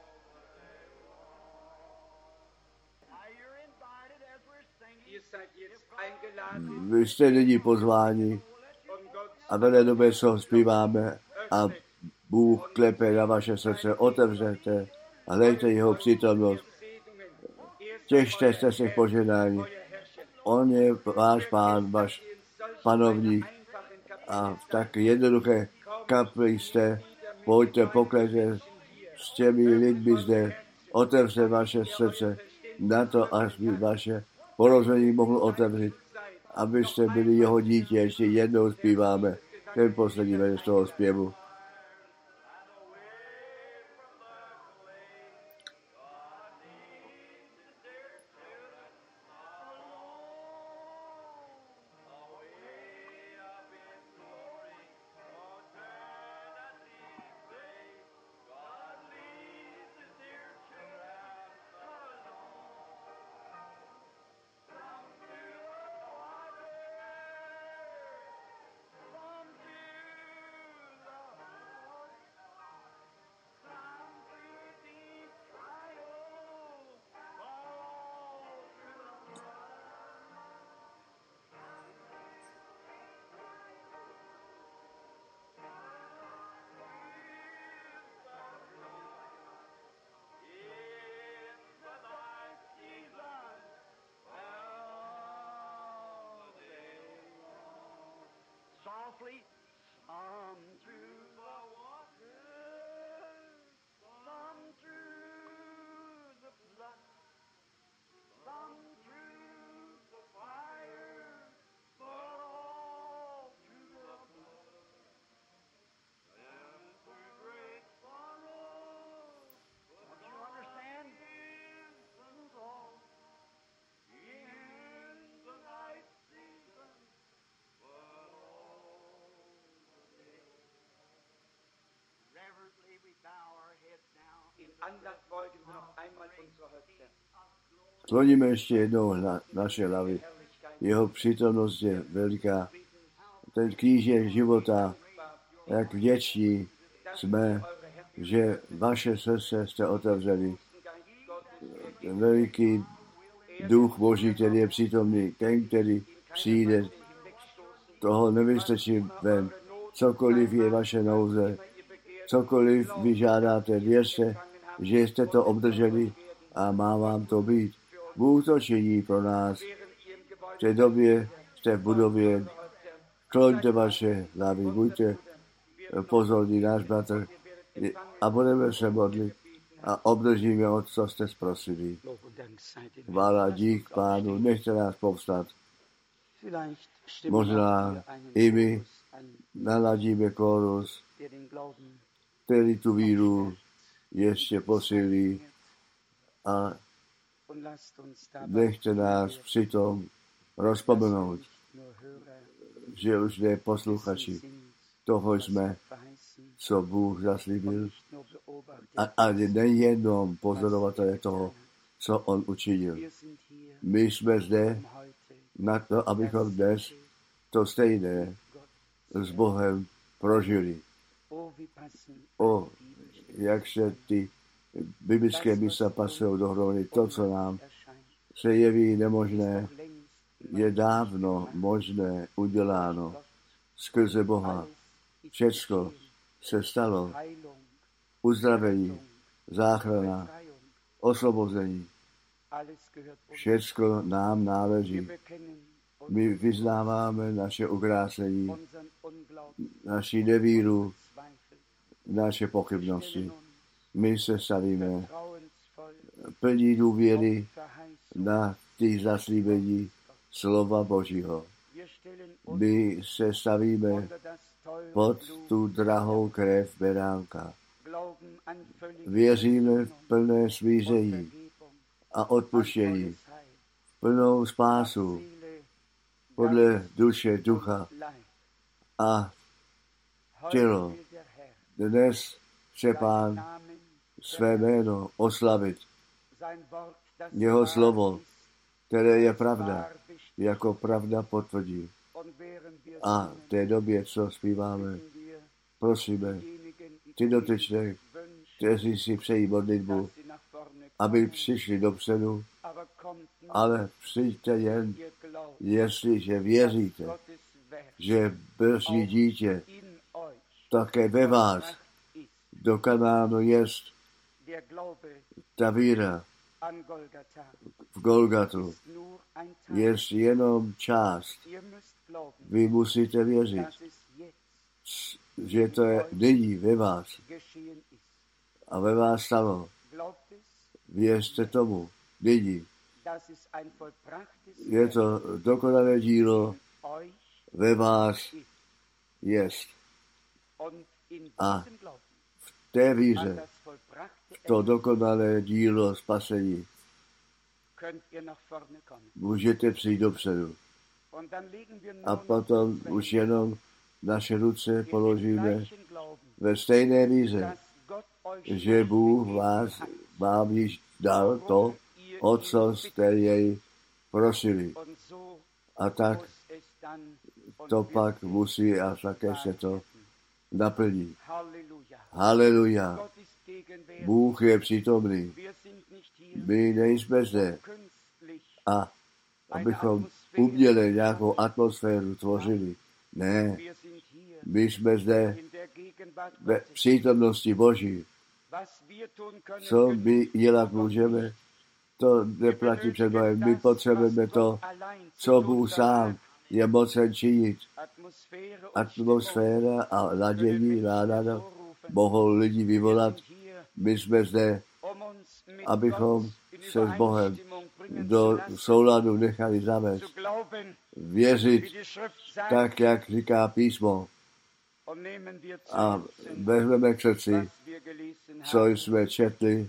Vy jste nyní pozváni a vedle doby, co zpíváme a Bůh klepe na vaše srdce, otevřete a dejte jeho přítomnost. Těšte se z těch požehnání. On je váš pán, váš panovník a v tak jednoduché kapli jste. Pojďte, poklejte s těmi lidmi zde, otevřte vaše srdce na to, až by vaše porození mohlo otevřít, abyste byli jeho dítě. Ještě jednou zpíváme ten poslední verš toho zpěvu. Skloníme ještě jednou naše hlavy. Jeho přítomnost je veliká. Ten kříž života, jak vděční jsme, že vaše srdce jste otevřeli. Veliký duch Boží, který je přítomný, ten, který přijde, toho nevystačí ven. Cokoliv je vaše nouze, cokoliv vyžádáte, věřte, že jste to obdrželi a má vám to být. Bůh to činí pro nás. V té době jste v budově, kloňte vaše hlavy, buďte pozorní, náš bratr, a budeme se modlit a obdržíme, o co jste zprosili. Chvála dík Pánu, nechte nás povstat. Možná i my naladíme kórus, který tu víru ještě posílí a nechte nás přitom rozpomenout, že už ne posluchači toho jsme, co Bůh zaslíbil, a nejenom pozorovatelé toho, co on učinil. My jsme zde na to, abychom dnes to stejné s Bohem prožili. Jak se ty biblické místa pasují dohromady, to, co nám se jeví nemožné, je dávno možné, uděláno skrze Boha. Všecko se stalo. Uzdravení, záchrana, osvobození. Všecko nám náleží. My vyznáváme naše ukrácení, naši nevíru, naše pochybnosti. My se stavíme plní důvěry na ty zaslíbení slova Božího. My se stavíme pod tu drahou krev beránka. Věříme v plné smíření a odpuštění, v plnou spásu podle duše, ducha a tělo. Dnes chce Pán své jméno oslavit. Jeho slovo, které je pravda, jako pravda potvrdí. A v té době, co zpíváme, prosíme ty dotyčné, kteří si přejí modlitbu, aby přišli dopředu, ale přijďte jen, jestliže věříte, že Boží dítě také ve vás dokonáno jest. Ta víra v Golgatu je jenom část. Vy musíte věřit, že to je nyní ve vás a ve vás stalo. Věřte tomu, nyní. Je to dokonalé dílo ve vás jest. A v té víře, v to dokonalé dílo spasení, můžete přijít dopředu. A potom už jenom naše ruce položíme ve stejné víře, že Bůh vám již dal to, o co jste jej prosili. A tak to pak musí a také se to naplní. Haleluja. Bůh je přítomný. My nejsme zde. A abychom uměli nějakou atmosféru tvořili. Ne. My jsme zde ve přítomnosti Boží. Co my dělat můžeme, to neplatí před Bohem. My potřebujeme to, co Bůh sám je mocen činit. Atmosféra a ladění, nálada mohou lidi vyvolat. My jsme zde, abychom se s Bohem do souladu nechali zavést. Věřit tak, jak říká písmo. A vezmeme k srdci, co jsme četli,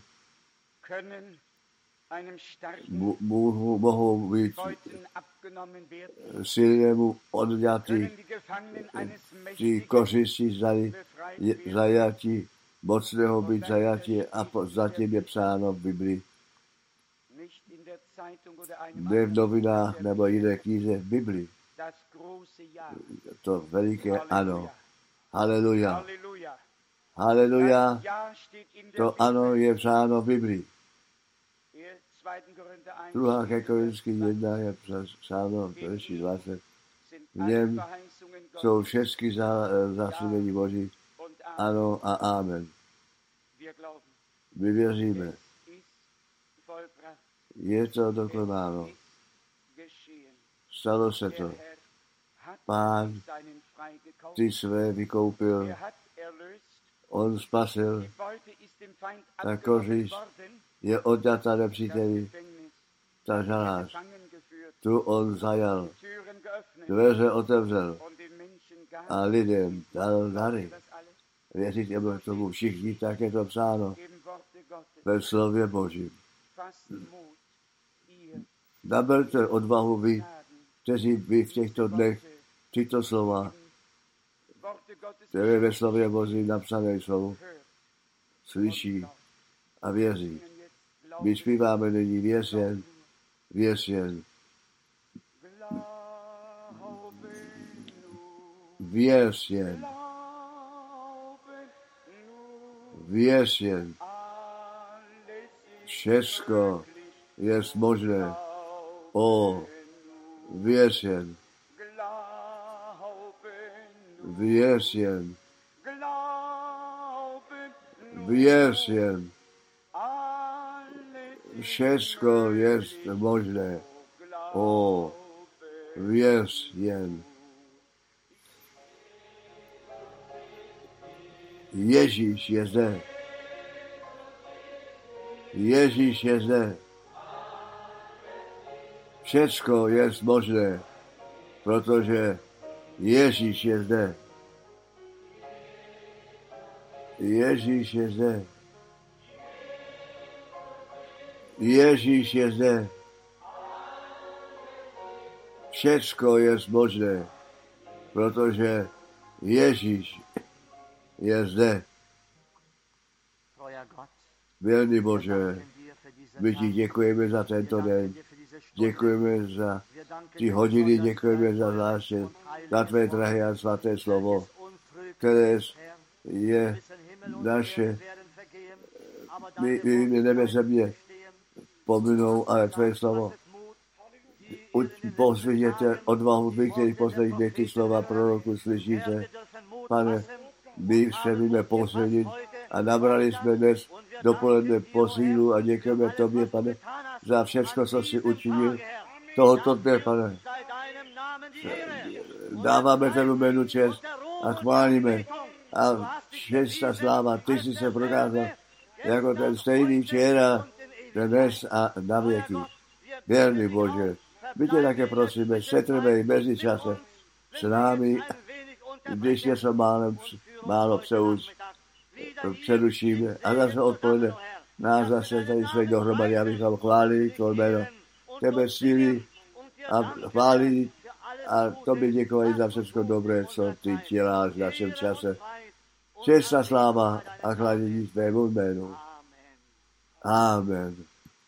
mohou být silnému odňatí, ti kořisti zajatí, mocného být zajatí a zatím je psáno v Biblii. Ne v novinách nebo jiné knize, v Biblii. To veliké ano. Haleluja. Haleluja. To ano je psáno v Biblii. 2. Korinským 1 je psáno v verši 20. V něm jsou všechny zaslíbení Boží. Ano a amen. My věříme. Je to dokonáno. Stalo se to. Pán ty své vykoupil. On spasil. Ta kořist je odňata nepříteli. Ta žalář. Tu on zajal. Dveře otevřel. A lidem dal dary. Věřit tomu všichni, tak je to psáno ve slově Božím. Naberte odvahu vy, kteří vy v těchto dnech tyto slova, které ve slově Božím napsané jsou, slyší a věří. My zpíváme nyní věř jen, věř jen. Věř jen. Věř jen. Všecko je možné. O, věř jen. Věř jen. Věř jen. Všecko je možné. O, věř jen. Ježíš je zde. Ježíš je zde. Všecko je možné, protože Ježíš je zde. Ježíš je zde. Ježíš je zde. Všecko je možné, protože Ježíš je zde. Věrný Bože, my ti děkujeme za tento den. Děkujeme za ty hodiny, děkujeme za zvláště, za tvé drahé a svaté slovo, které je naše. My nebe země pominou, ale tvé slovo. Posvěděte odvahu vy, kteří posledních dnech ty slova proroku slyšíte. Pane, my se víme posvědit a nabrali jsme dnes dopoledne posílu a děkujeme tobě, pane, za všechno, co jsi učinil tohoto dne, pane. Dáváme tvému jménu čest a chválíme a čest a sláva. Ty jsi se prokázal jako ten stejný včera, dnes a na věky. Věrný Bože, my tě také prosíme, setrvej mezi čase s námi, když něco málo přerušíme a zase odpoledne nás zase tady jsme dohromady, abychom chválili tvoj jméno, tebe síly a chválili a tobě děkovali za všechno dobré, co ty děláš v našem čase. Čest a sláva a chvádění tvému jménu. Amen.